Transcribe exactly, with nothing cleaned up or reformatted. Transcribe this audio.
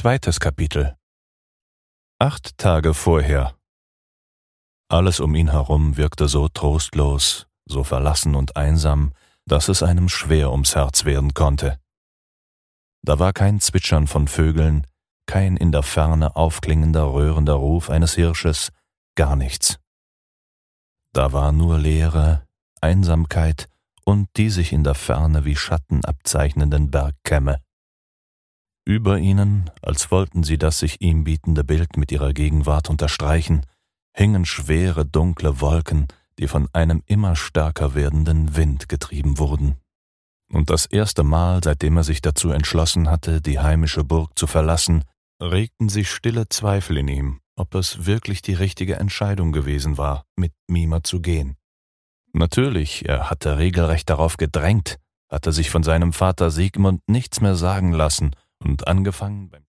Zweites Kapitel. Acht Tage vorher. Alles um ihn herum wirkte so trostlos, so verlassen und einsam, dass es einem schwer ums Herz werden konnte. Da war kein Zwitschern von Vögeln, kein in der Ferne aufklingender, rührender Ruf eines Hirsches, gar nichts. Da war nur Leere, Einsamkeit und die sich in der Ferne wie Schatten abzeichnenden Bergkämme. Über ihnen, als wollten sie das sich ihm bietende Bild mit ihrer Gegenwart unterstreichen, hingen schwere, dunkle Wolken, die von einem immer stärker werdenden Wind getrieben wurden. Und das erste Mal, seitdem er sich dazu entschlossen hatte, die heimische Burg zu verlassen, regten sich stille Zweifel in ihm, ob es wirklich die richtige Entscheidung gewesen war, mit Mima zu gehen. Natürlich, er hatte regelrecht darauf gedrängt, hatte sich von seinem Vater Sigmund nichts mehr sagen lassen und angefangen beim